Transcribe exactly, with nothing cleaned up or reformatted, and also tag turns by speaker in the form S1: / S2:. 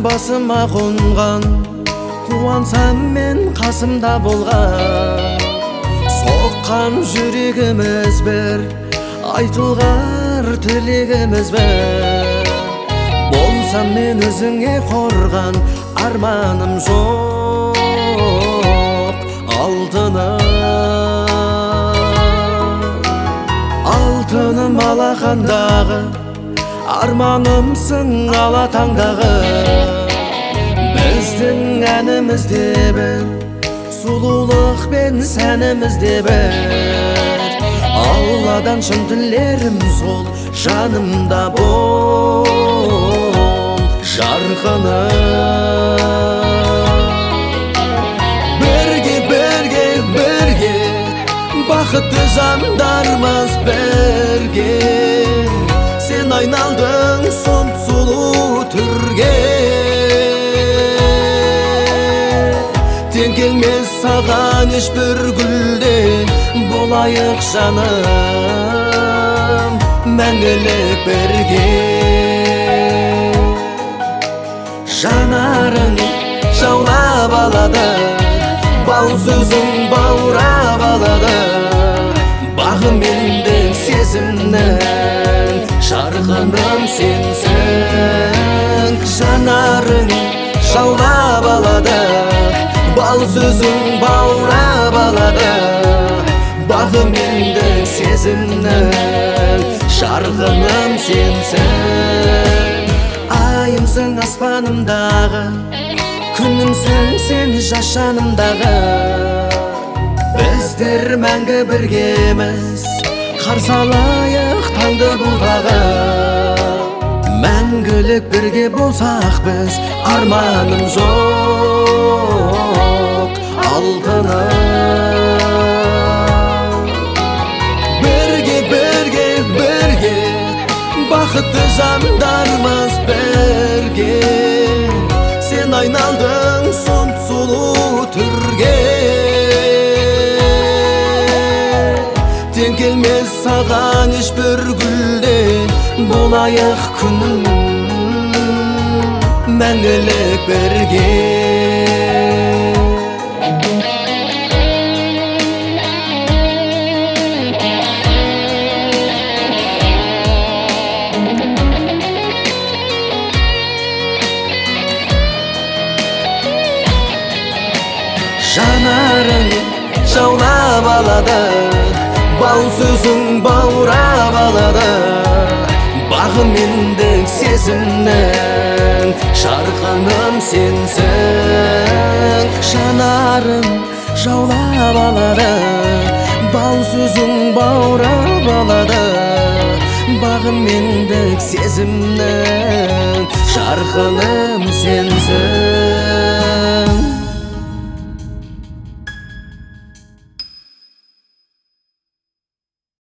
S1: басыма қонған, қуансам мен қасымда болған. Соққан жүрегіміз бір, айтылғар тілегіміз бір. Болсам мен өзіңе қорған, арманым жоқ алтыным. Алтыным алақандағы, арманымсың алатаңдағы. Біздің әнімізде бір, сұлулық пен сәнімізде бір. Алладан шын тілерім сол, жанымда бол жарқыным. Бірге, бірге, бірге, бақытты жандармыз бірге. Сен айналдың сұп-сұлу түрге, тең келмес саған ешбір гүлде. Болайық жаным, мәңгілік бірге. Жанарың жаулап алады, бал сөзің баурап алады. Бағым мендік сезімнің, жарқыным сенсің. Жанарың жаулап алады, бал сөзің баурап алады. Бағым мендік сезімнің, жарқыным сенсің. Айымсың аспанымдағы, күнімсің сен жас жанымдағы. Біздер мәңгі біргеміз, қарсы алайық таңды бұлдағы. Мәңгілік бірге болсақ біз, арманым жоқ алтыным. Бірге, бірге, бірге, бақытты жандармыз бірге. Сен айналдың сұп-сұлу түрге, тең келмес саған ешбір гүлде. Болайық күнім, мәңгілік бірге. Жанарың жаулап алады, бал сөзің баурап алады. Бағым мендік сезімнің, жарқыным сенсің. Жанарың жаулап алады, бал сөзің баурап алады. Бағым мендік сезімнің, жарқыным сенсің.